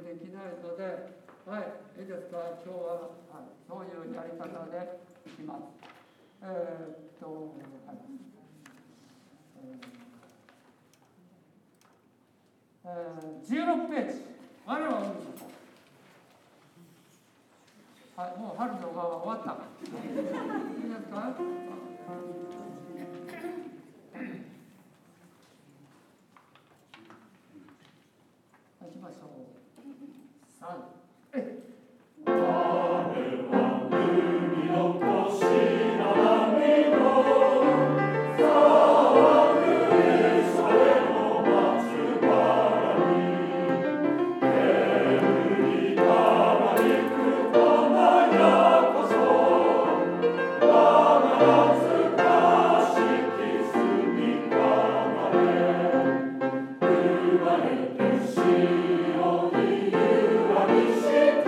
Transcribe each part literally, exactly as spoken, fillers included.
できないので、はい、いいですか、今日は、はい、そういうやり方でいきます。えー、っと、はいえーえー、じゅうろくページ、我らは海の子。はい、もう春の側は終わった。いいですか。行きましょう。さん、えい。我は海の子、白波の騒ぐそれの松原に煙たまりく玉やこそ我が懐かしき住みかまで生まれて白い夕張にして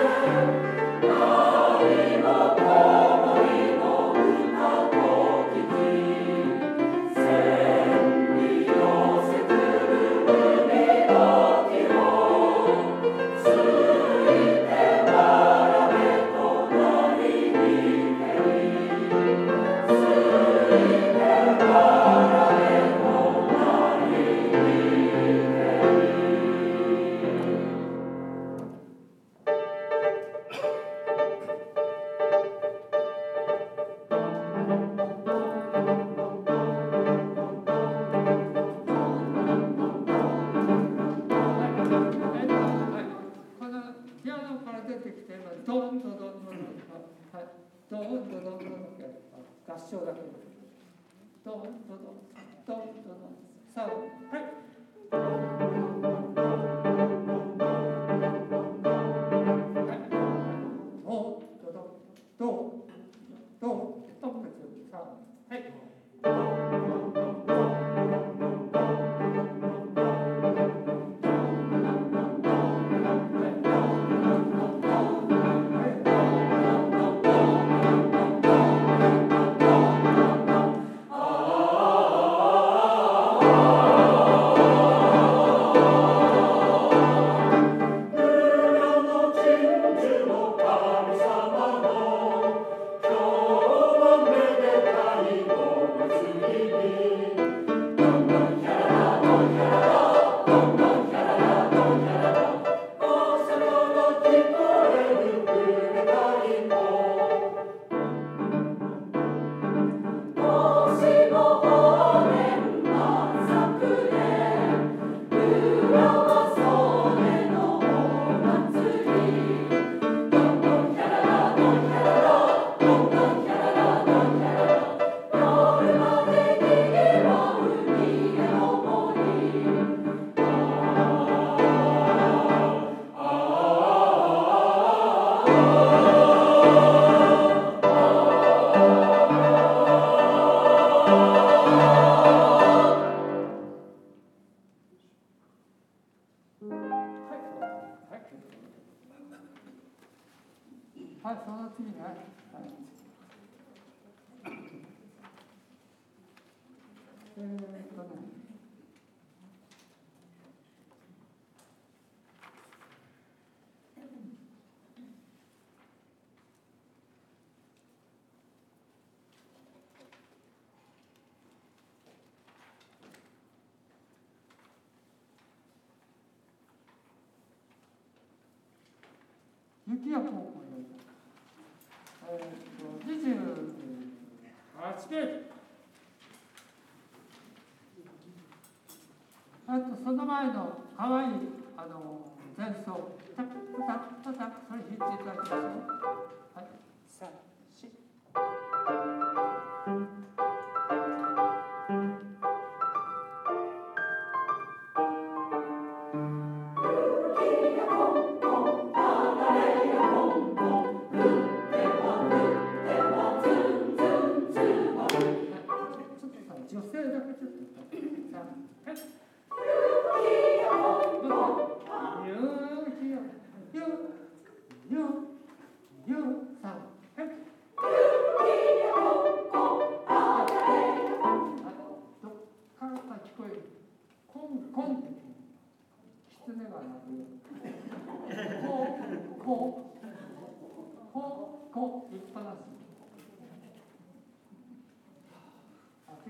何も子守の歌と聞き千里寄せくる海の木をついて並べとなりにけりついて並べとなりにけり。このピアノから出てきて今ドンとドンとドンと、はい、ドンとドンとドンと合唱だけです。ドンとドンドンとドンさあ、はい。はい、その次ね。はい。えーっとね。雪や高校にえー、っとにじゅうはちページ。あとその前のかわいいあの前奏タッタッタタッそれ弾いていただきましょう。はい、さん、し。女性だけちょっとさあ、はい。ゆうきよゆうゆうゆうさん、はい。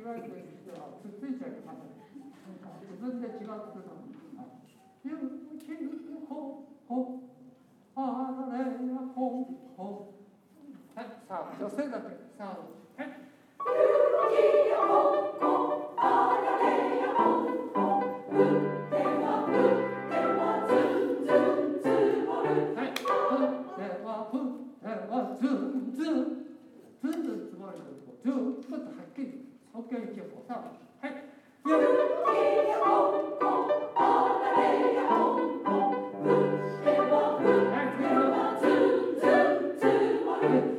えてる人はくっついちゃいけません。自分で違うことをゆきほほあられやほほ。はい、さあ女性だけさあはい。ゆきやほほあられやほほふってはふってはずんずんつもる。はい、ふってはふってはずんずんずんずんつもる。ずっとはっきり保険記憶をさあはい。ゆきやほほあられやほほふってはふってはずんずんつもる。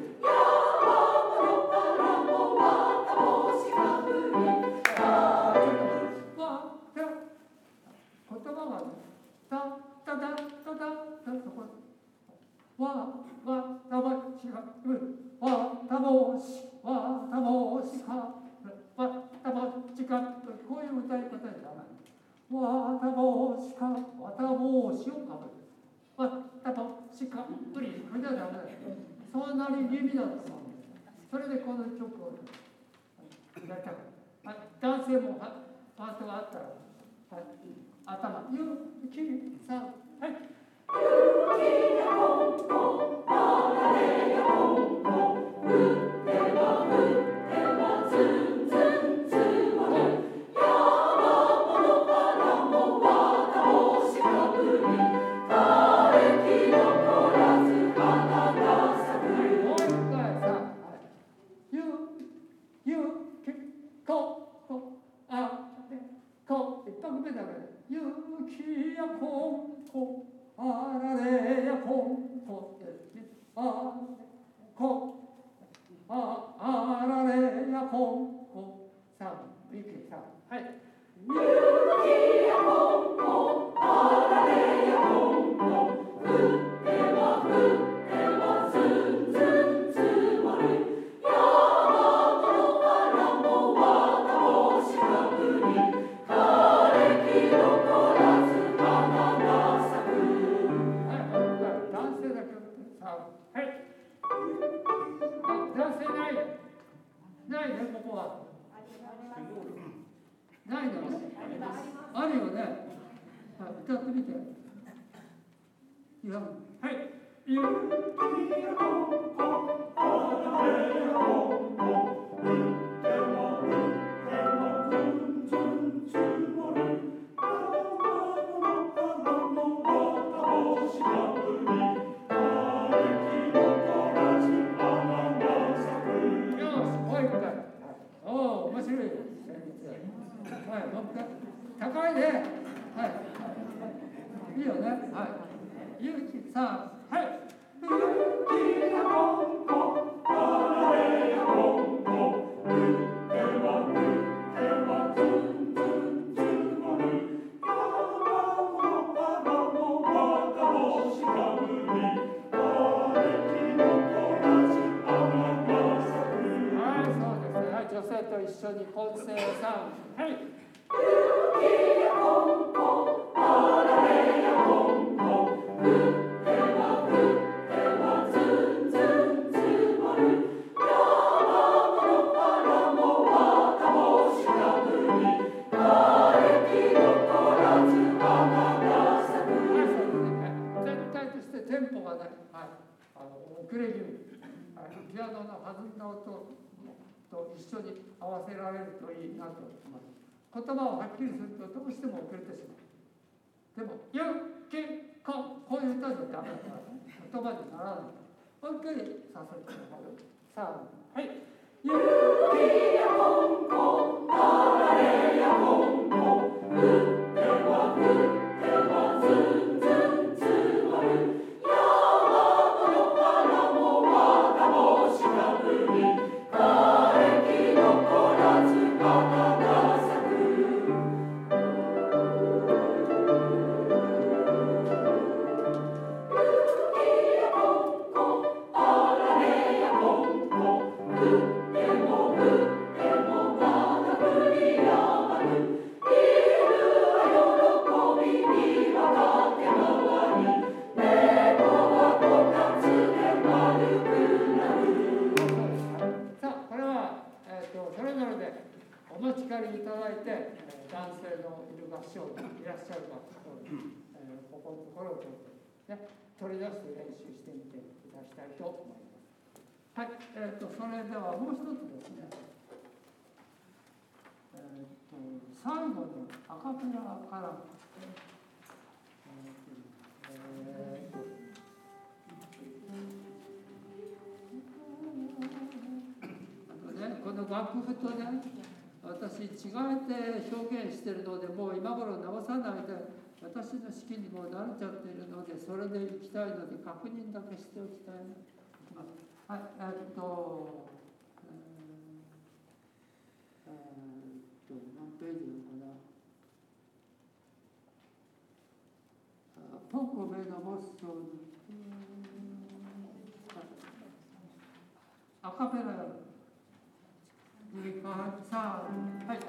こういう歌い方じゃない。わたぼしか、わたぼしをかぶる。わたぼしかぶり、これじゃダメだよ。そんなに耳だと思うんです。それでこの曲をやりたかった。はい、男性もパートがあったら、はい、頭、ゆきさん、はい。ゆきやほんこ、あられやほんこ、ふってはふってはずんずんつもる。山ものからもわたぼしかぶり、枯れ木残らず花が咲く。もう一回さ、はい。ゆゆきここあれこ一拍目だけでゆきやこんこあられやこんこあこああられやこんこさんいけさんはいゆきやこんこあられやこんこふってはふってはずんずんつもる。ないね、ここは。ないの？あるよね。はい、歌ってみて。いや、はい。ゆきやこんこ、あられやこんこ、ふってはふってはずんずんつもる。山の花もわたぼしかぶり、枯れ木残らず花が咲く。よし、もう一回。おお、面白い。はい、もう一回。高いね。はい。いいよね。はい。ゆきさん、はい。ゆきやこんこ、あられやこんこ、ふってはふってはずんずんつもる。山の花もわたぼしかぶり、枯れ木残らず花が咲く。はい、そうですね。はい、女性と一緒に混声さん、はい。ゆきやこんこ、あられやこんこ、ふってはふってはずんずんつもる。山の花もわたぼしかぶり、枯れ木残らず花が咲く。はい、そうですね。全体としてテンポがね、はい、あの遅れ気味、はい、ピアノの弾んだ音と一緒に合わせられるといいなと思います。言葉をはっきりするとどうしても遅れてしまう。でも、ゆきこ、こういう歌じゃダメだから、ね、言葉にならない。もう一回させてもらう。さあ、はい。ゆきやこんこ、あられやこんこ、ふってはふってはずんずんつもる。山の花もわたぼしかぶり、枯れ木残らず花が咲く。面りいただいて、えー、男性のいる合唱団いらっしゃるか、えー、ここのところをちょっと、ね、取り出して練習してみていただきたいと思います。はい、えー、とそれではもう一つですね、えー、と最後のアカペラから、えーとあとね、この楽譜とね、私違えて表現しているので、もう今頃直さないで私の式にも慣れちゃっているので、それでいきたいので確認だけしておきたいな。はい、えっと、えー、えー、っと、何ページなのかな。ポコメのモッソー、アカペラやる。にかい、さん、はい。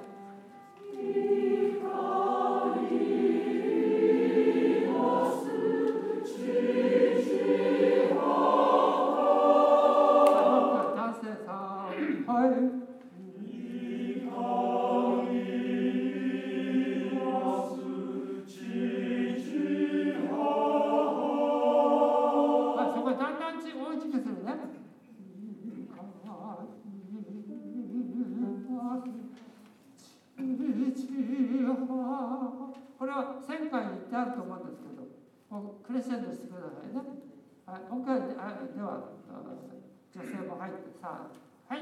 これは旋回に言ってあると思うんですけど、クレッシェンドしてくださいね。はい、もう一回では女性も入ってさあ、はい。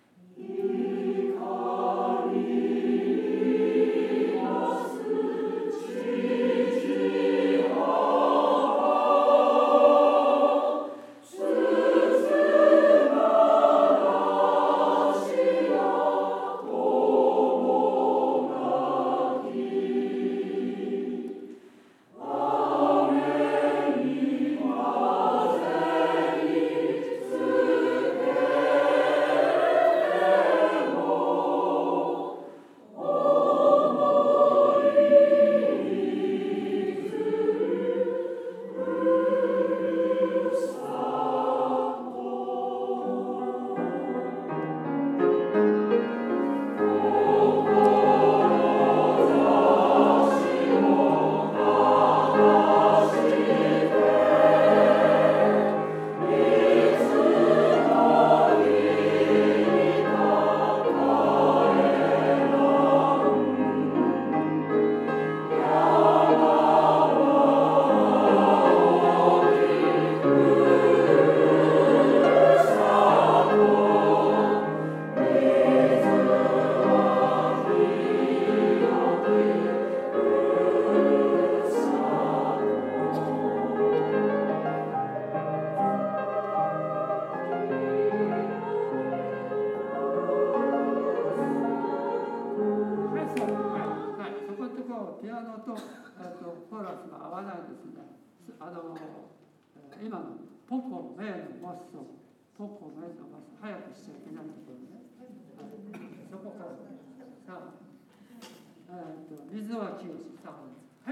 水は清しさん、はい。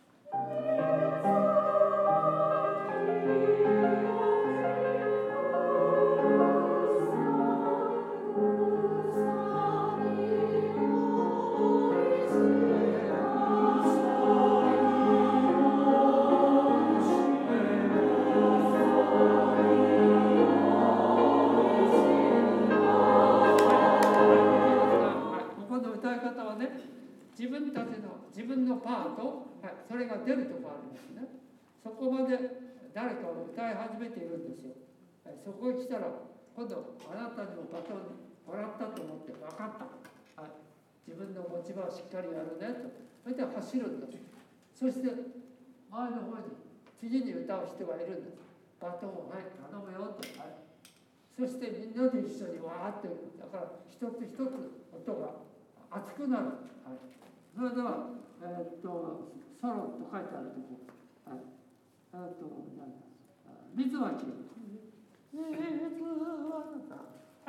自分たちの自分のパート、はい、それが出るところありますね。そこまで誰かを歌い始めているんですよ。はい、そこへ来たら今度あなたにもバトンもらったと思って分かった、はい、自分の持ち場をしっかりやるねと、それで走るんです。そして前の方に次に歌う人がいるんです。バトンを、はい、頼むよと、はい、そしてみんなで一緒にわーっていく。だから一つ一つ音が熱くなる。はい、それでは、えー、っとソロと書いてあるところ、はい、えー、っとなんだ水はき水ははい、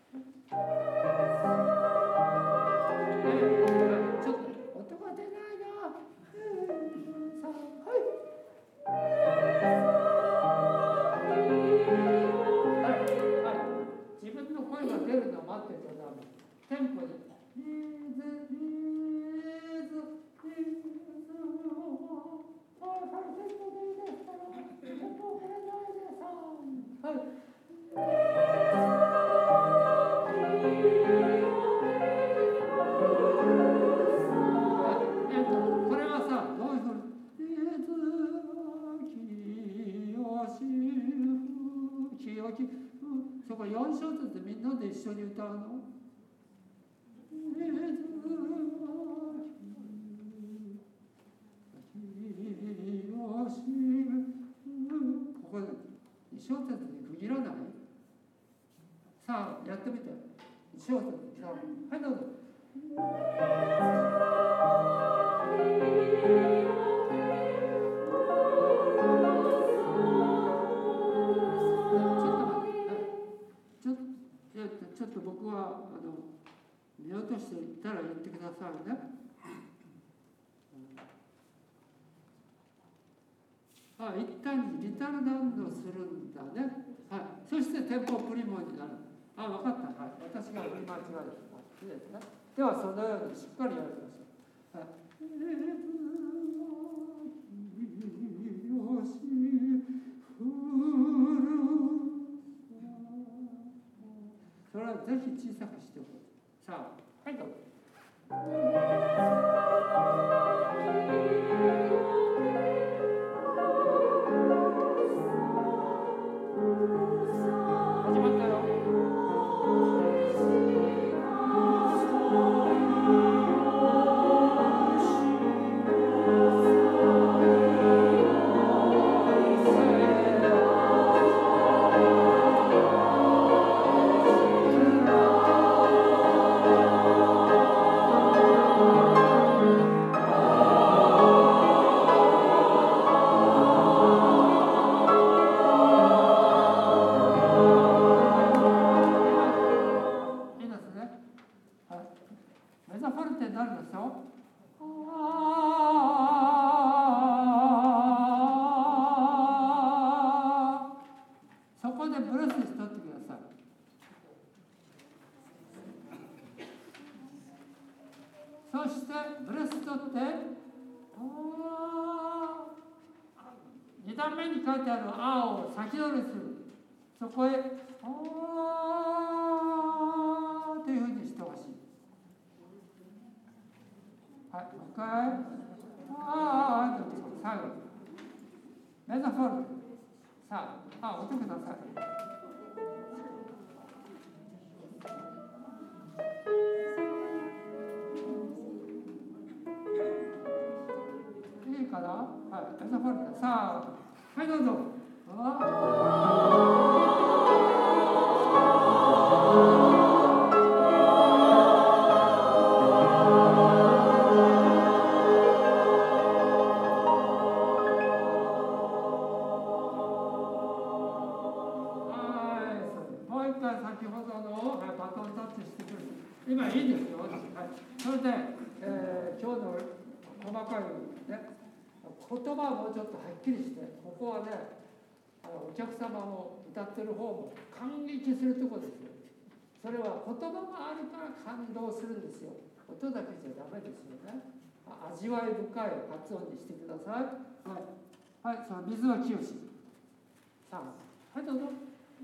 えー、ちょっと音が出ないな。さあ、はいはいはい、自分の声が出るのを待ってちゃダメ。テンポでこれよん小節でみんなで一緒に歌うの。ここでいち小節に区切らない。さあやってみて。いち小節。さあはいどうぞ。ちょっと僕はあの見落としていったら言ってくださいね。あ、一旦にリタルダウンをするんだね。はい。そしてテンポプリモになる。あ、分かった。はい。私が見間違えた。いいですね。ではそのようにしっかりやりましょう。はい。それはぜひ小さくしておく。さあ、はいどうぞ。始まったよ。そしてブレス取ってに段目に書いてある「あ」を先取りする。そこへ「あ」というふうにしてほしい。はい、もう一回「あ」と最後メゾフォルテ。さあ、あ、音ください。いいかな。はい、メゾフォルテ。さあ、はいどうぞ。先ほどの、はい、バトンタッチしてくる。今いいですよ。はい、それで、えー、今日の細かいね、言葉をもうちょっとはっきりして、ここはね、あのお客様も歌ってる方も感激するところですよ。それは言葉があるから感動するんですよ。音だけじゃダメですよね。味わい深い発音にしてください。はい、はい、その水は清し。さあ、はい、どうぞ。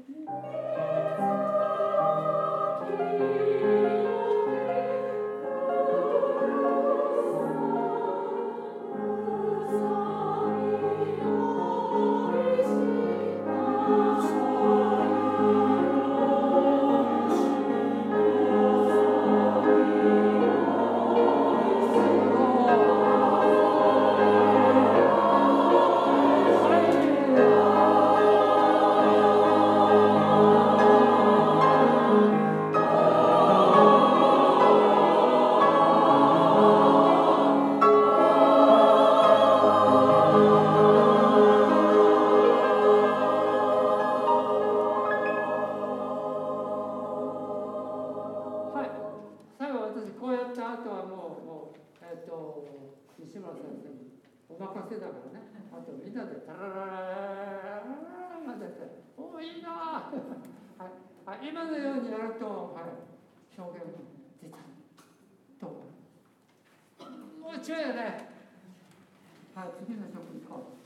今のようにやると、はい、表現出たと。もうちょいだね。はい、次の曲に行こう。